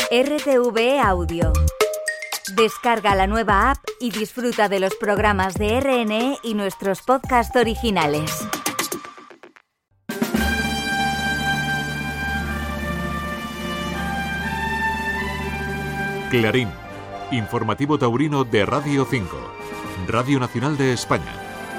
RTV Audio. Descarga la nueva app y disfruta de los programas de RNE y nuestros podcasts originales. Clarín, informativo taurino de Radio 5, Radio Nacional de España.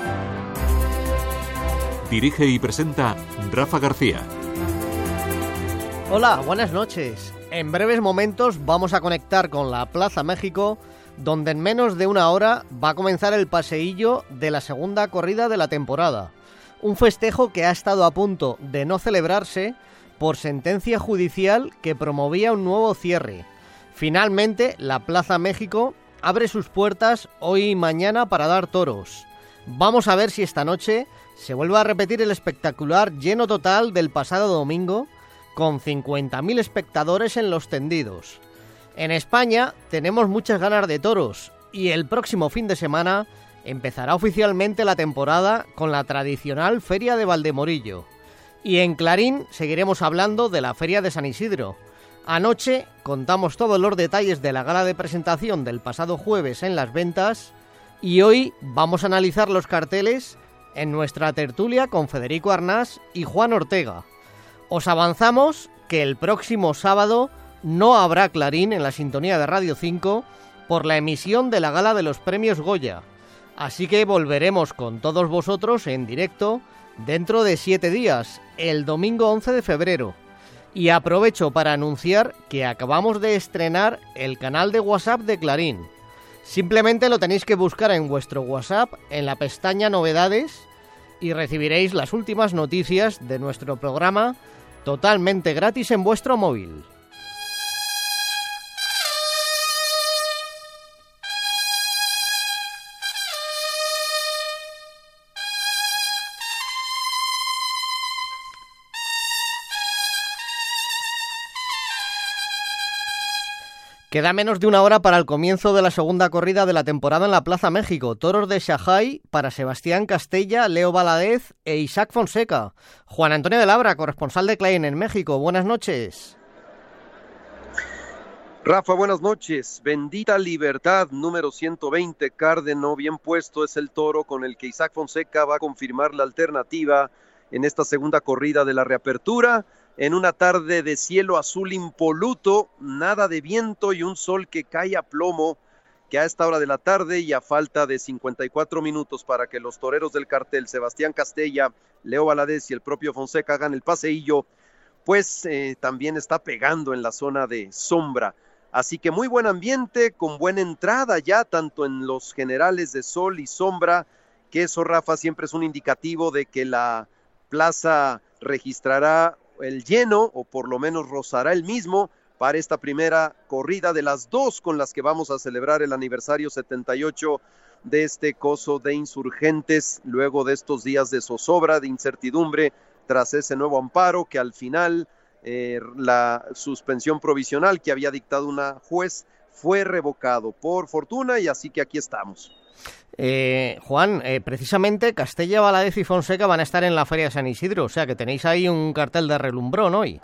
Dirige y presenta Rafa García. Hola, buenas noches. En breves momentos vamos a conectar con la Plaza México, donde en menos de una hora va a comenzar el paseillo de la segunda corrida de la temporada. Un festejo que ha estado a punto de no celebrarse por sentencia judicial que promovía un nuevo cierre. Finalmente, la Plaza México abre sus puertas hoy y mañana para dar toros. Vamos a ver si esta noche se vuelve a repetir el espectacular lleno total del pasado domingo, con 50.000 espectadores en los tendidos. En España tenemos muchas ganas de toros y el próximo fin de semana empezará oficialmente la temporada con la tradicional Feria de Valdemorillo. Y en Clarín seguiremos hablando de la Feria de San Isidro. Anoche contamos todos los detalles de la gala de presentación del pasado jueves en las ventas y hoy vamos a analizar los carteles en nuestra tertulia con Federico Arnás y Juan Ortega. Os avanzamos que el próximo sábado no habrá Clarín en la sintonía de Radio 5 por la emisión de la gala de los premios Goya. Así que volveremos con todos vosotros en directo dentro de 7 días, el domingo 11 de febrero. Y aprovecho para anunciar que acabamos de estrenar el canal de WhatsApp de Clarín. Simplemente lo tenéis que buscar en vuestro WhatsApp en la pestaña Novedades y recibiréis las últimas noticias de nuestro programa totalmente gratis en vuestro móvil. Queda menos de una hora para el comienzo de la segunda corrida de la temporada en la Plaza México. Toros de Shanghái para Sebastián Castella, Leo Valadez e Isaac Fonseca. Juan Antonio de Labra, corresponsal de Clarín en México. Buenas noches. Rafa, buenas noches. Bendita Libertad, número 120, cárdeno bien puesto, es el toro con el que Isaac Fonseca va a confirmar la alternativa en esta segunda corrida de la reapertura. En una tarde de cielo azul impoluto, nada de viento y un sol que cae a plomo, que a esta hora de la tarde y a falta de 54 minutos para que los toreros del cartel, Sebastián Castella, Leo Valadez y el propio Fonseca hagan el paseillo, pues también está pegando en la zona de sombra. Así que muy buen ambiente, con buena entrada ya, tanto en los generales de sol y sombra, que eso, Rafa, siempre es un indicativo de que la plaza registrará el lleno, o por lo menos rozará el mismo, para esta primera corrida de las dos con las que vamos a celebrar el aniversario 78 de este coso de insurgentes, luego de estos días de zozobra, de incertidumbre, tras ese nuevo amparo que al final la suspensión provisional que había dictado una juez fue revocado por fortuna, y así que aquí estamos. Juan, precisamente Castella, Valadez y Fonseca van a estar en la Feria de San Isidro, o sea que tenéis ahí un cartel de relumbrón hoy.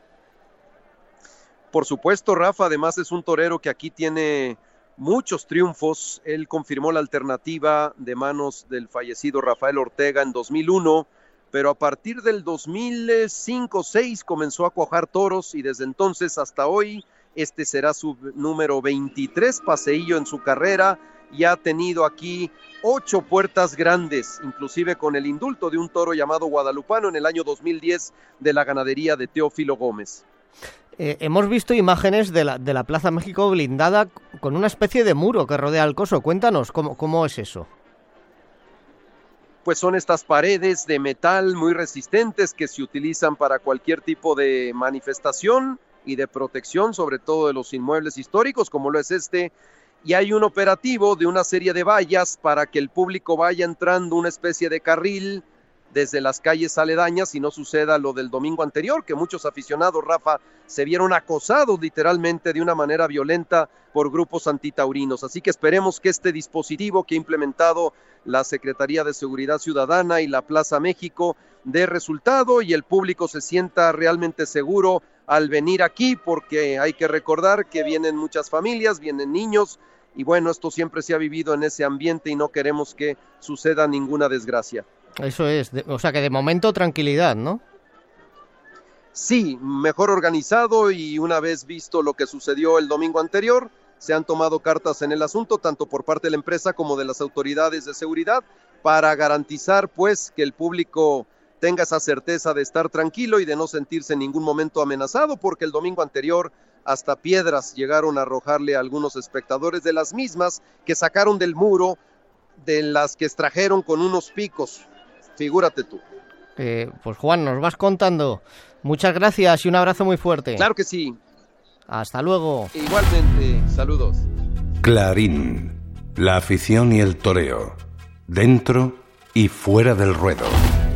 Por supuesto, Rafa, además es un torero que aquí tiene muchos triunfos. Él confirmó la alternativa de manos del fallecido Rafael Ortega en 2001, pero a partir del 2005-06 comenzó a cuajar toros y desde entonces hasta hoy este será su número 23 paseillo en su carrera. Y ha tenido aquí 8 puertas grandes, inclusive con el indulto de un toro llamado Guadalupano en el año 2010 de la ganadería de Teófilo Gómez. Hemos visto imágenes de la Plaza México blindada con una especie de muro que rodea el coso. Cuéntanos, ¿cómo es eso? Pues son estas paredes de metal muy resistentes que se utilizan para cualquier tipo de manifestación y de protección, sobre todo de los inmuebles históricos, como lo es este. Y hay un operativo de una serie de vallas para que el público vaya entrando una especie de carril desde las calles aledañas y no suceda lo del domingo anterior, que muchos aficionados, Rafa, se vieron acosados literalmente de una manera violenta por grupos antitaurinos. Así que esperemos que este dispositivo que ha implementado la Secretaría de Seguridad Ciudadana y la Plaza México dé resultado y el público se sienta realmente seguro al venir aquí, porque hay que recordar que vienen muchas familias, vienen niños, y bueno, esto siempre se ha vivido en ese ambiente y no queremos que suceda ninguna desgracia. Eso es, o sea que de momento tranquilidad, ¿no? Sí, mejor organizado, y una vez visto lo que sucedió el domingo anterior, se han tomado cartas en el asunto, tanto por parte de la empresa como de las autoridades de seguridad, para garantizar pues que el público tenga esa certeza de estar tranquilo y de no sentirse en ningún momento amenazado, porque el domingo anterior hasta piedras llegaron a arrojarle a algunos espectadores de las mismas que sacaron del muro, de las que extrajeron con unos picos. Figúrate tú. Pues Juan, nos vas contando. Muchas gracias y un abrazo muy fuerte. Claro que sí. Hasta luego. Igualmente, saludos. Clarín, la afición y el toreo, dentro y fuera del ruedo.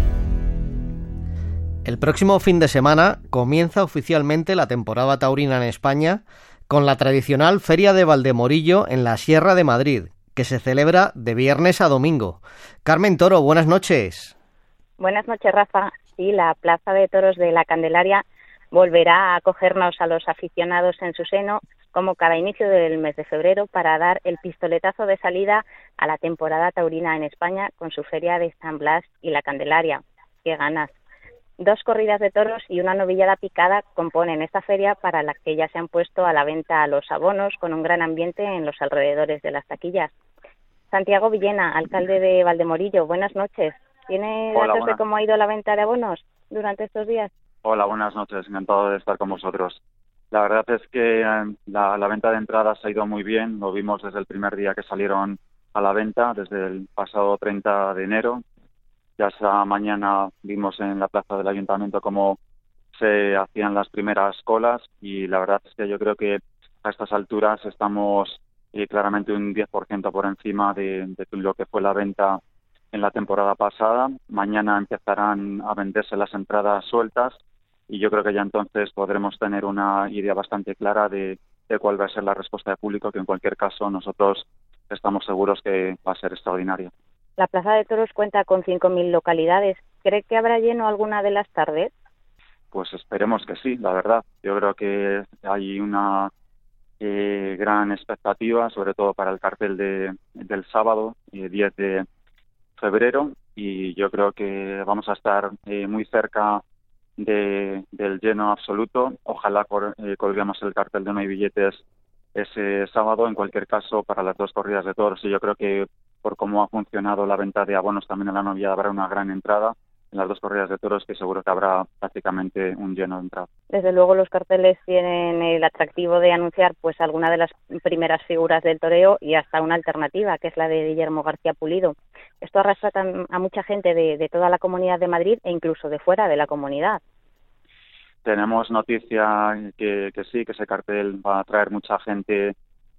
El próximo fin de semana comienza oficialmente la temporada taurina en España con la tradicional Feria de Valdemorillo en la Sierra de Madrid, que se celebra de viernes a domingo. Carmen Toro, buenas noches. Buenas noches, Rafa. Sí, la Plaza de Toros de la Candelaria volverá a acogernos a los aficionados en su seno, como cada inicio del mes de febrero, para dar el pistoletazo de salida a la temporada taurina en España con su feria de San Blas y la Candelaria. ¡Qué ganas! 2 corridas de toros y una novillada picada componen esta feria, para la que ya se han puesto a la venta los abonos, con un gran ambiente en los alrededores de las taquillas. Santiago Villena, alcalde de Valdemorillo, buenas noches. ¿Tiene datos de cómo ha ido la venta de abonos durante estos días? Hola, buenas noches. Encantado de estar con vosotros. La verdad es que la venta de entradas ha ido muy bien. Lo vimos desde el primer día que salieron a la venta, desde el pasado 30 de enero. Ya esa mañana vimos en la plaza del Ayuntamiento cómo se hacían las primeras colas, y la verdad es que yo creo que a estas alturas estamos claramente un 10% por encima de lo que fue la venta en la temporada pasada. Mañana empezarán a venderse las entradas sueltas, y yo creo que ya entonces podremos tener una idea bastante clara de cuál va a ser la respuesta del público, que en cualquier caso nosotros estamos seguros que va a ser extraordinaria. La Plaza de Toros cuenta con 5.000 localidades. ¿Cree que habrá lleno alguna de las tardes? Pues esperemos que sí, la verdad. Yo creo que hay una gran expectativa, sobre todo para el cartel del sábado, 10 de febrero, y yo creo que vamos a estar muy cerca del lleno absoluto. Ojalá colguemos el cartel de No hay billetes ese sábado. En cualquier caso, para las 2 corridas de toros, y yo creo que por cómo ha funcionado la venta de abonos también en la novillada, habrá una gran entrada en las 2 corridas de toros, que seguro que habrá prácticamente un lleno de entrada. Desde luego los carteles tienen el atractivo de anunciar pues alguna de las primeras figuras del toreo, y hasta una alternativa, que es la de Guillermo García Pulido. Esto arrastra a mucha gente de toda la Comunidad de Madrid e incluso de fuera de la comunidad. Tenemos noticia que sí, que ese cartel va a atraer mucha gente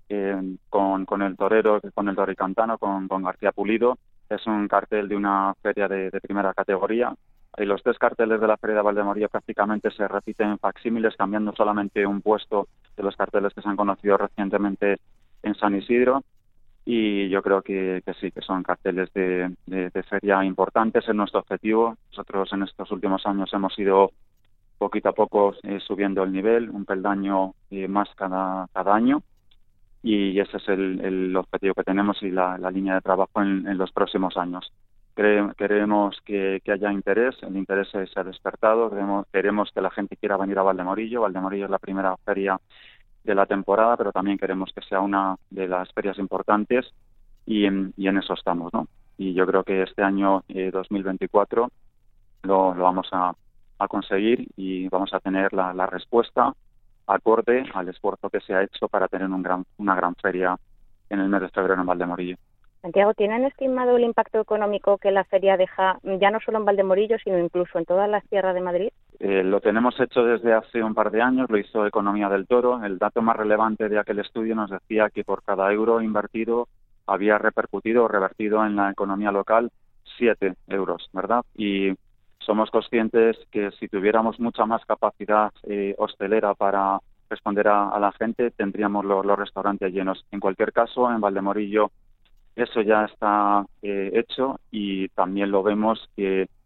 con el torero, con el toricantano, con García Pulido. Es un cartel de una feria de primera categoría. Y los 3 carteles de la Feria de Valdemorillo prácticamente se repiten en facsímiles, cambiando solamente un puesto de los carteles que se han conocido recientemente en San Isidro. Y yo creo que sí, que son carteles de feria importantes. Es nuestro objetivo. Nosotros en estos últimos años hemos ido poquito a poco subiendo el nivel, un peldaño más cada año. Y ese es el objetivo que tenemos y la línea de trabajo en los próximos años. Queremos que haya interés, el interés se ha despertado, queremos que la gente quiera venir a Valdemorillo. Valdemorillo es la primera feria de la temporada, pero también queremos que sea una de las ferias importantes, y en eso estamos, ¿no? Y yo creo que este año 2024 lo vamos a conseguir, y vamos a tener la respuesta acorde al esfuerzo que se ha hecho para tener una gran feria en el mes de febrero en Valdemorillo. Santiago, ¿tienen estimado el impacto económico que la feria deja, ya no solo en Valdemorillo, sino incluso en toda la Sierra de Madrid? Lo tenemos hecho desde hace un par de años, lo hizo Economía del Toro. El dato más relevante de aquel estudio nos decía que por cada euro invertido había repercutido o revertido en la economía local 7 euros, ¿verdad? Y somos conscientes que si tuviéramos mucha más capacidad hostelera para responder a la gente, tendríamos los restaurantes llenos. En cualquier caso, en Valdemorillo eso ya está hecho, y también lo vemos que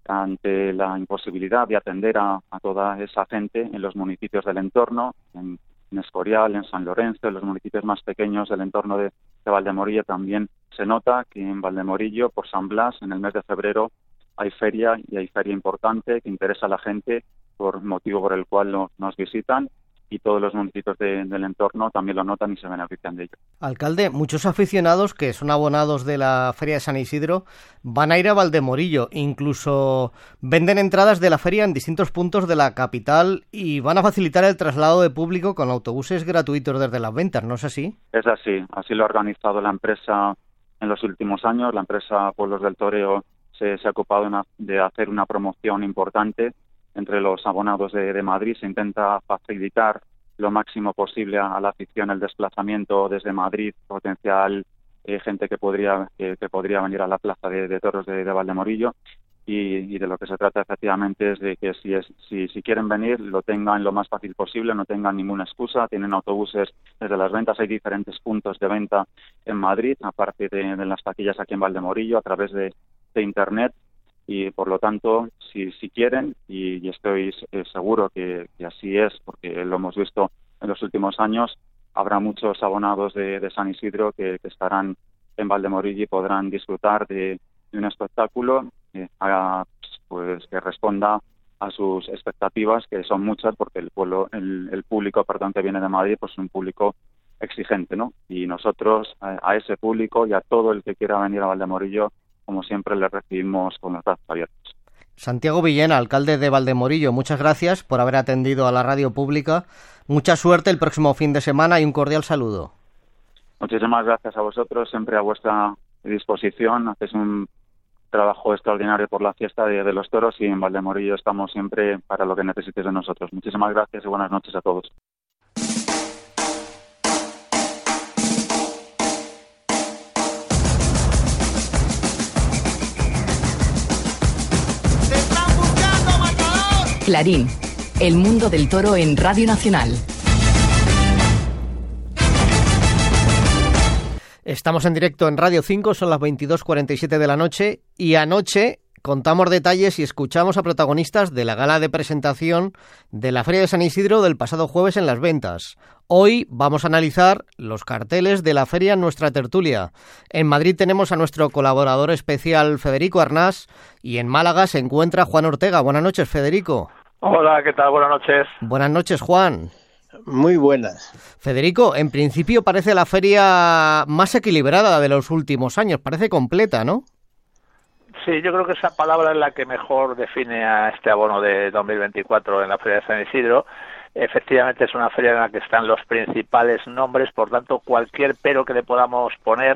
ante la imposibilidad de atender a toda esa gente en los municipios del entorno, en Escorial, en San Lorenzo, en los municipios más pequeños del entorno de Valdemorillo. También se nota que en Valdemorillo, por San Blas, en el mes de febrero, hay feria, y hay feria importante que interesa a la gente, por motivo por el cual nos visitan, y todos los municipios del entorno también lo notan y se benefician de ello. Alcalde, muchos aficionados que son abonados de la Feria de San Isidro van a ir a Valdemorillo, incluso venden entradas de la feria en distintos puntos de la capital y van a facilitar el traslado de público con autobuses gratuitos desde las ventas, ¿no es así? Es así lo ha organizado la empresa en los últimos años. La empresa Pueblos del Toreo se ha ocupado de hacer una promoción importante entre los abonados de Madrid. Se intenta facilitar lo máximo posible a la afición el desplazamiento desde Madrid, potencial gente que podría venir a la plaza de toros de Valdemorillo, y de lo que se trata efectivamente es de que si quieren venir lo tengan lo más fácil posible, no tengan ninguna excusa. Tienen autobuses desde las ventas, hay diferentes puntos de venta en Madrid, aparte de las taquillas aquí en Valdemorillo, a través de Internet. Y por lo tanto, si quieren, y estoy seguro que así es, porque lo hemos visto en los últimos años, habrá muchos abonados de San Isidro que estarán en Valdemorillo y podrán disfrutar de un espectáculo que responda a sus expectativas, que son muchas, porque el público que viene de Madrid pues es un público exigente, ¿no? Y nosotros a ese público y a todo el que quiera venir a Valdemorillo, como siempre, le recibimos con los brazos abiertos. Santiago Villena, alcalde de Valdemorillo, muchas gracias por haber atendido a la radio pública. Mucha suerte el próximo fin de semana y un cordial saludo. Muchísimas gracias a vosotros, siempre a vuestra disposición. Hacéis un trabajo extraordinario por la fiesta de los toros, y en Valdemorillo estamos siempre para lo que necesitéis de nosotros. Muchísimas gracias y buenas noches a todos. Clarín, el mundo del toro en Radio Nacional. Estamos en directo en Radio 5, son las 22:47 de la noche, y anoche contamos detalles y escuchamos a protagonistas de la gala de presentación de la Feria de San Isidro del pasado jueves en Las Ventas. Hoy vamos a analizar los carteles de la feria en nuestra tertulia. En Madrid tenemos a nuestro colaborador especial Federico Arnás, y en Málaga se encuentra Juan Ortega. Buenas noches, Federico. Hola, ¿qué tal? Buenas noches. Buenas noches, Juan. Muy buenas. Federico, en principio parece la feria más equilibrada de los últimos años, parece completa, ¿no? Sí, yo creo que esa palabra es la que mejor define a este abono de 2024 en la Feria de San Isidro. Efectivamente es una feria en la que están los principales nombres, por tanto cualquier pero que le podamos poner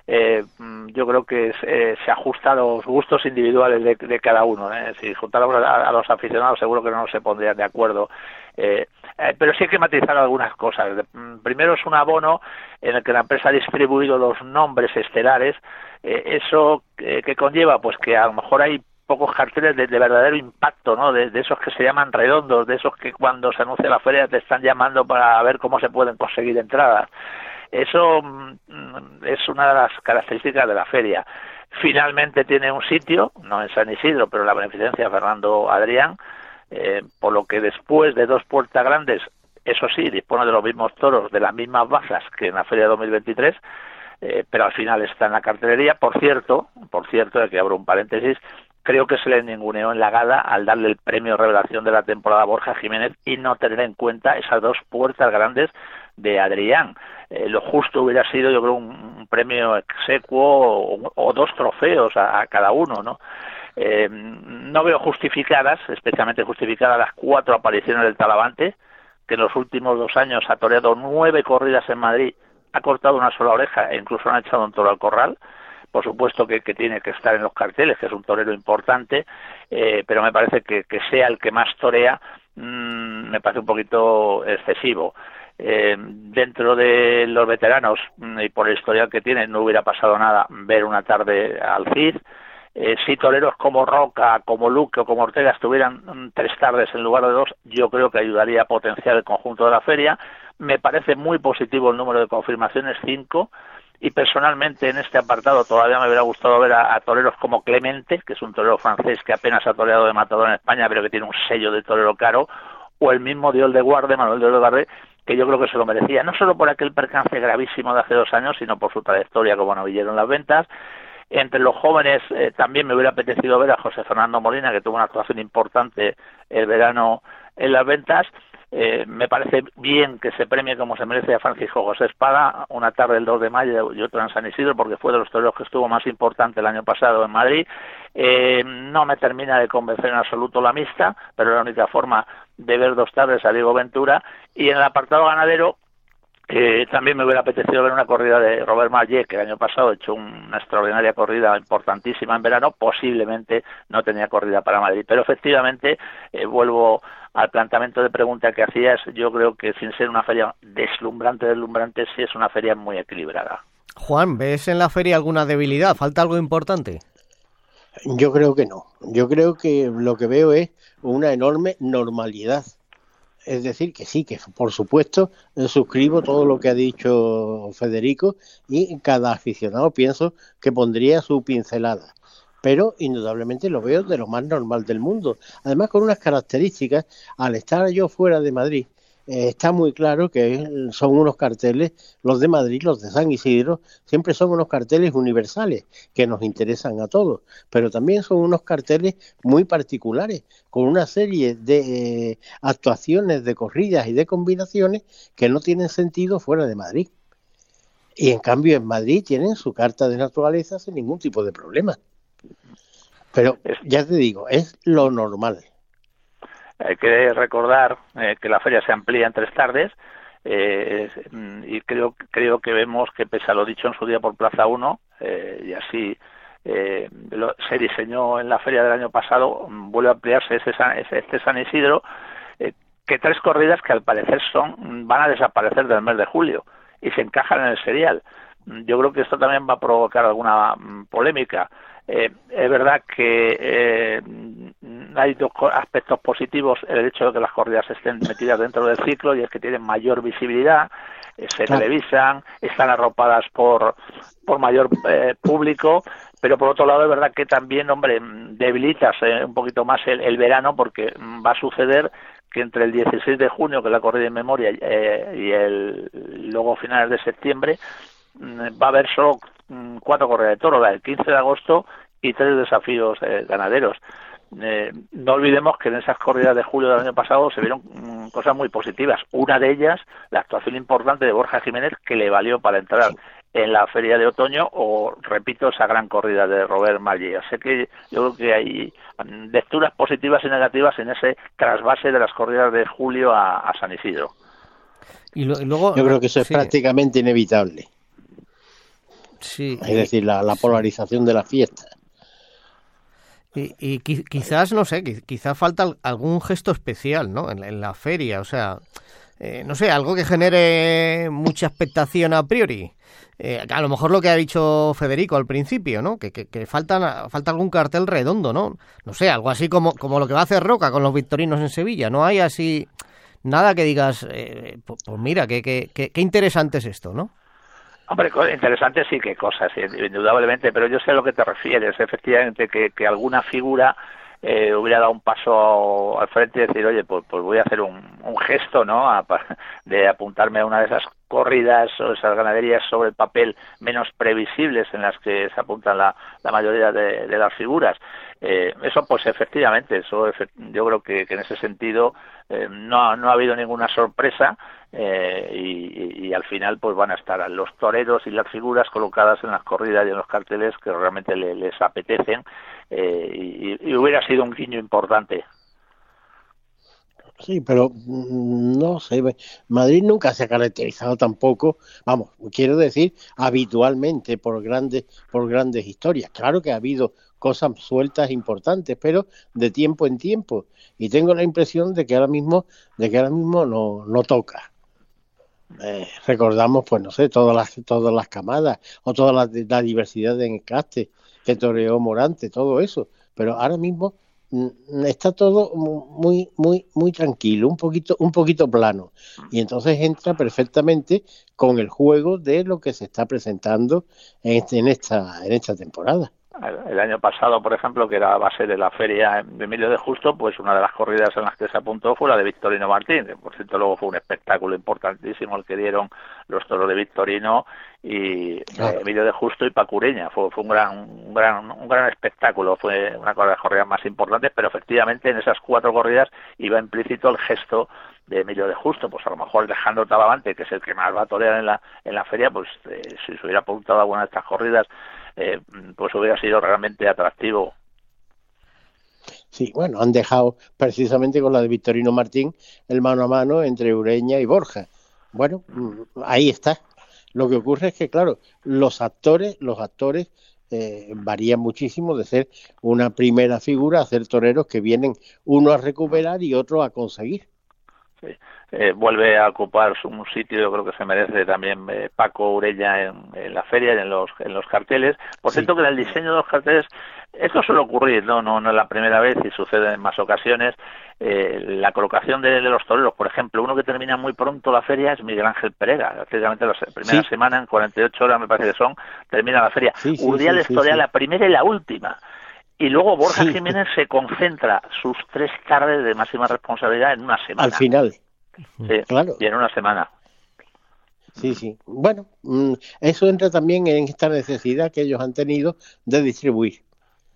yo creo que se ajusta a los gustos individuales de cada uno. Si juntáramos a los aficionados seguro que no se pondrían de acuerdo. Pero sí hay que matizar algunas cosas. Primero, es un abono en el que la empresa ha distribuido los nombres estelares. Eso que conlleva pues que a lo mejor hay pocos carteles de verdadero impacto, ¿no? De esos que se llaman redondos, de esos que cuando se anuncia la feria te están llamando para ver cómo se pueden conseguir entradas. Eso es una de las características de la feria. Finalmente tiene un sitio, no en San Isidro, pero en la beneficencia Fernando Adrián, por lo que después de dos puertas grandes, eso sí, dispone de los mismos toros, de las mismas bazas que en la feria 2023, pero al final está en la cartelería. Por cierto, aquí abro un paréntesis, creo que se le ninguneó en la gala al darle el premio Revelación de la temporada a Borja Jiménez y no tener en cuenta esas dos puertas grandes de Adrián. Lo justo hubiera sido, yo creo, un premio exequo o dos trofeos a cada uno, ¿no? No veo justificadas, especialmente justificadas, las 4 apariciones del Talavante, que en los últimos 2 años ha toreado 9 corridas en Madrid, ha cortado una sola oreja e incluso han echado un toro al corral. Por supuesto que tiene que estar en los carteles, que es un torero importante, pero me parece que sea el que más torea, me parece un poquito excesivo. Dentro de los veteranos y por el historial que tiene no hubiera pasado nada ver una tarde al Cid. Si toreros como Roca, como Luque o como Ortega estuvieran 3 tardes en lugar de 2, yo creo que ayudaría a potenciar el conjunto de la feria. Me parece muy positivo el número de confirmaciones, 5, y personalmente en este apartado todavía me hubiera gustado ver a toreros como Clemente, que es un torero francés que apenas ha toreado de matador en España, pero que tiene un sello de torero caro, o el mismo Diol de Guarde, Manuel Diol de Guarde, que yo creo que se lo merecía, no solo por aquel percance gravísimo de hace 2 años, sino por su trayectoria como novillero en las ventas. Entre los jóvenes también me hubiera apetecido ver a José Fernando Molina, que tuvo una actuación importante el verano en las ventas. Me parece bien que se premie como se merece a Francisco José Espada, una tarde el 2 de mayo y otra en San Isidro, porque fue de los toreros que estuvo más importante el año pasado en Madrid. No me termina de convencer en absoluto la mixta, pero es la única forma de ver 2 tardes a Diego Ventura. Y en el apartado ganadero, también me hubiera apetecido ver una corrida de Robert Marllet, que el año pasado ha hecho una extraordinaria corrida importantísima en verano. Posiblemente no tenía corrida para Madrid, pero efectivamente vuelvo al planteamiento de pregunta que hacías. Yo creo que sin ser una feria deslumbrante, sí es una feria muy equilibrada. Juan, ¿ves en la feria alguna debilidad? ¿Falta algo importante? Yo creo que no. Yo creo que lo que veo es una enorme normalidad. Es decir, que sí, que por supuesto suscribo todo lo que ha dicho Federico, y cada aficionado pienso que pondría su pincelada. Pero indudablemente lo veo de lo más normal del mundo. Además, con unas características, al estar yo fuera de Madrid, está muy claro que son unos carteles, los de Madrid, los de San Isidro, siempre son unos carteles universales que nos interesan a todos, pero también son unos carteles muy particulares, con una serie de actuaciones, de corridas y de combinaciones que no tienen sentido fuera de Madrid. Y en cambio en Madrid tienen su carta de naturaleza sin ningún tipo de problema. Pero ya te digo, es lo normal. Hay que recordar que la feria se amplía en 3 tardes y creo que vemos que, pese a lo dicho en su día por Plaza 1, y así se diseñó en la feria del año pasado, vuelve a ampliarse este San Isidro, que 3 corridas que al parecer van a desaparecer del mes de julio y se encajan en el serial. Yo creo que esto también va a provocar alguna polémica. Es verdad que hay 2 aspectos positivos: el hecho de que las corridas estén metidas dentro del ciclo, y es que tienen mayor visibilidad, se televisan, están arropadas por mayor público, pero por otro lado es verdad que también, debilitas un poquito más el verano, porque va a suceder que entre el 16 de junio, que es la corrida en memoria, y luego finales de septiembre, va a haber solo 4 corridas de toros, el 15 de agosto y 3 desafíos ganaderos. No olvidemos que en esas corridas de julio del año pasado se vieron cosas muy positivas. Una de ellas, la actuación importante de Borja Jiménez, que le valió para entrar en la feria de otoño, o, repito, esa gran corrida de Robert Marllet. Así que yo creo que hay lecturas positivas y negativas en ese trasvase de las corridas de julio a San Isidro. Y luego, yo creo que eso es prácticamente inevitable. Sí. Es decir, la polarización de la fiesta. Y quizás, no sé, quizás falta algún gesto especial, ¿no? En la feria, o sea, no sé, algo que genere mucha expectación a priori. A lo mejor lo que ha dicho Federico al principio, ¿no? Que falta algún cartel redondo, ¿no? No sé, algo así como lo que va a hacer Roca con los victorinos en Sevilla. No hay así nada que digas, pues mira, qué interesante es esto, ¿no? Hombre, interesante sí, que cosas, indudablemente, pero yo sé a lo que te refieres. Efectivamente, que alguna figura hubiera dado un paso al frente y decir, oye, pues voy a hacer un gesto, ¿no?, de apuntarme a una de esas corridas o esas ganaderías sobre el papel menos previsibles en las que se apuntan la mayoría de las figuras. Eso, pues efectivamente, yo creo que en ese sentido no ha habido ninguna sorpresa, y al final pues van a estar los toreros y las figuras colocadas en las corridas y en los carteles que realmente les apetecen, y hubiera sido un guiño importante. Sí, pero no sé, Madrid nunca se ha caracterizado tampoco, vamos, quiero decir, habitualmente por grandes historias. Claro que ha habido cosas sueltas importantes, pero de tiempo en tiempo, y tengo la impresión de que ahora mismo no toca. Recordamos, pues no sé, todas las camadas o toda la diversidad de encaste que toreó Morante, todo eso, pero ahora mismo está todo muy tranquilo, un poquito plano, y entonces entra perfectamente con el juego de lo que se está presentando en esta temporada. El año pasado, por ejemplo, que va a ser en la feria de Emilio de Justo, pues una de las corridas en las que se apuntó fue la de Victorino Martín, que por cierto luego fue un espectáculo importantísimo el que dieron los toros de Victorino y Emilio de Justo y Pacureña. Fue un gran espectáculo, fue una de las corridas más importantes, pero efectivamente en esas 4 corridas iba implícito el gesto de Emilio de Justo. Pues a lo mejor Alejandro Talavante, que es el que más va a torear en la feria, pues si se hubiera apuntado a alguna de estas corridas, pues hubiera sido realmente atractivo. Sí, bueno, han dejado precisamente con la de Victorino Martín el mano a mano entre Ureña y Borja. Bueno, ahí está. Lo que ocurre es que, claro, los actores varían muchísimo de ser una primera figura a ser toreros que vienen uno a recuperar y otro a conseguir. Sí. Vuelve a ocupar un sitio, yo creo que se merece también Paco Ureña en la feria y en los carteles. Por cierto, que en el diseño de los carteles, esto suele ocurrir, no es la primera vez y sucede en más ocasiones. La colocación de los toreros, por ejemplo, uno que termina muy pronto la feria es Miguel Ángel Pereira. Prácticamente la primera semana, en 48 horas me parece que son, termina la feria. Urdiales torea la primera y la última. Y luego Borja Jiménez se concentra sus 3 tardes de máxima responsabilidad en una semana. Al final. Sí, claro. Y en una semana. Sí. Bueno, eso entra también en esta necesidad que ellos han tenido de distribuir.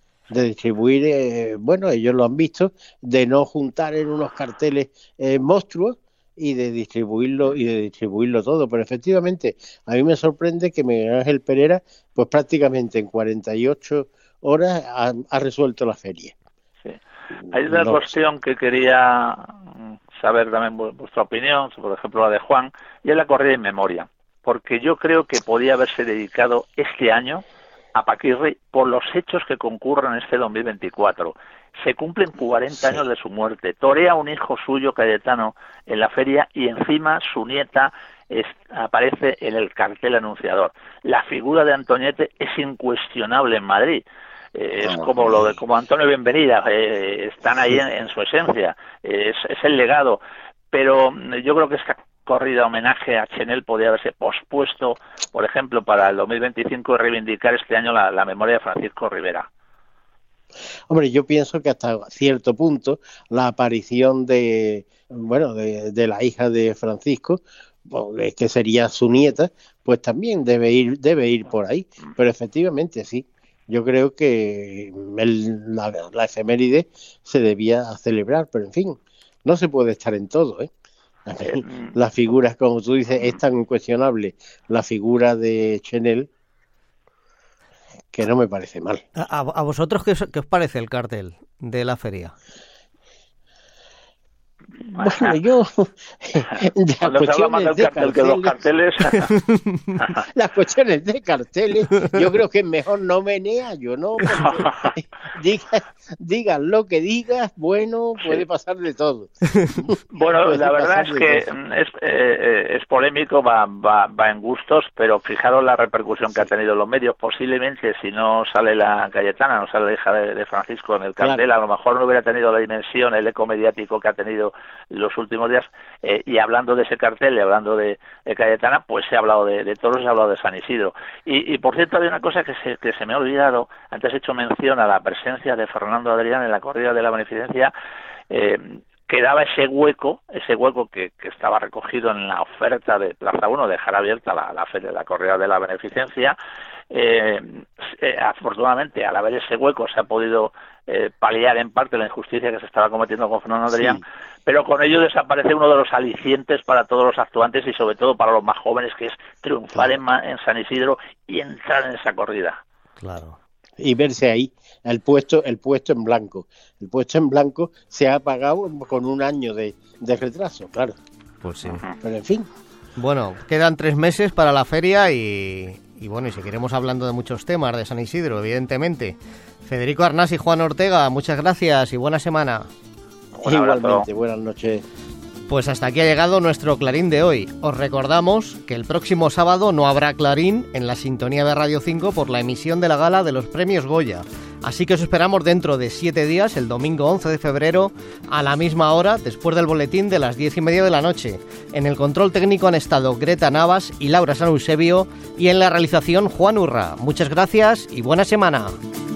Bueno, ellos lo han visto, de no juntar en unos carteles monstruos y de distribuirlo todo. Pero efectivamente, a mí me sorprende que Miguel Ángel Pereira, pues prácticamente en 48 horas ha resuelto la feria. Sí. Hay una cuestión que quería saber también vuestra opinión, por ejemplo la de Juan, y es la corrida en memoria, porque yo creo que podía haberse dedicado este año a Paquirri por los hechos que concurren en este 2024. Se cumplen 40 años de su muerte, torea un hijo suyo, Cayetano, en la feria, y encima su nieta aparece en el cartel anunciador. La figura de Antoñete es incuestionable en Madrid. Es como Antonio Bienvenida, están ahí en su esencia, es el legado, pero yo creo que esta corrida homenaje a Chenel podría haberse pospuesto, por ejemplo, para el 2025 y reivindicar este año la memoria de Francisco Rivera. Hombre, yo pienso que hasta cierto punto la aparición de la hija de Francisco, que sería su nieta, pues también debe ir por ahí, pero efectivamente sí. Yo creo que la efeméride se debía celebrar, pero en fin, no se puede estar en todo, ¿eh? Las figuras, como tú dices, es tan incuestionable la figura de Chenel que no me parece mal. ¿A vosotros qué os parece el cartel de la feria? Bueno, yo cuando se habla más del cartel que de los carteles las cuestiones de carteles yo creo que es mejor no meneallo, ¿no? Digas lo que digas, bueno, puede pasar de todo. Bueno, la verdad es que es polémico, va en gustos, pero fijaros la repercusión que ha tenido en los medios. Posiblemente si no sale la Cayetana, no sale la hija de Francisco en el cartel, a lo mejor no hubiera tenido la dimensión, el eco mediático que ha tenido los últimos días, y hablando de ese cartel y hablando de Cayetana, pues se ha hablado de toros, se ha hablado de San Isidro. Y por cierto, hay una cosa que se me ha olvidado. Antes he hecho mención a la presencia de Fernando Adrián en la corrida de la beneficencia. Quedaba ese hueco que estaba recogido en la oferta de Plaza 1, dejar abierta la corrida de la beneficencia. Afortunadamente, al haber ese hueco, se ha podido paliar en parte la injusticia que se estaba cometiendo con Fernando Adrián, pero con ello desaparece uno de los alicientes para todos los actuantes y sobre todo para los más jóvenes, que es triunfar en San Isidro y entrar en esa corrida. Claro. Y verse ahí, el puesto en blanco. El puesto en blanco se ha pagado con un año de retraso, claro. Pues sí. Pero en fin. Bueno, quedan 3 meses para la feria y bueno, y seguiremos hablando de muchos temas de San Isidro, evidentemente. Federico Arnás y Juan Ortega, muchas gracias y buena semana. Igualmente, buenas noches. Pues hasta aquí ha llegado nuestro Clarín de hoy. Os recordamos que el próximo sábado no habrá Clarín en la sintonía de Radio 5 por la emisión de la gala de los premios Goya. Así que os esperamos dentro de 7 días, el domingo 11 de febrero, a la misma hora, después del boletín de las 10:30 de la noche. En el control técnico han estado Greta Navas y Laura San Eusebio, y en la realización Juan Urra. Muchas gracias y buena semana.